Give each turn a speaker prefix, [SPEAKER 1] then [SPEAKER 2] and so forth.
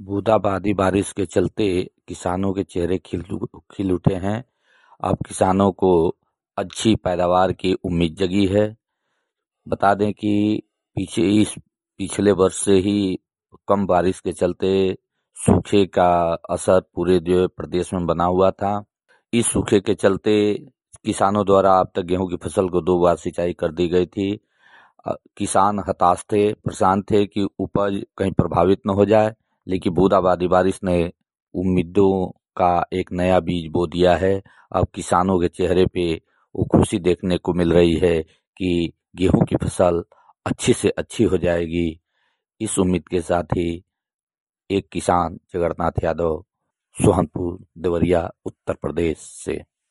[SPEAKER 1] बूंदाबांदी बारिश के चलते किसानों के चेहरे खिल उठे हैं। अब किसानों को अच्छी पैदावार की उम्मीद जगी है। बता दें कि पिछले वर्ष से ही कम बारिश के चलते सूखे का असर पूरे जो प्रदेश में बना हुआ था। इस सूखे के चलते किसानों द्वारा अब तक गेहूं की फसल को 2 बार सिंचाई कर दी गई थी। किसान हताश थे, परेशान थे कि उपज कहीं प्रभावित न हो जाए, लेकिन बूंदाबांदी बारिश ने उम्मीदों का एक नया बीज बो दिया है। अब किसानों के चेहरे पे वो खुशी देखने को मिल रही है कि गेहूं की फसल अच्छी से अच्छी हो जाएगी। इस उम्मीद के साथ ही एक किसान जगन्नाथ यादव, सोहनपुर देवरिया, उत्तर प्रदेश से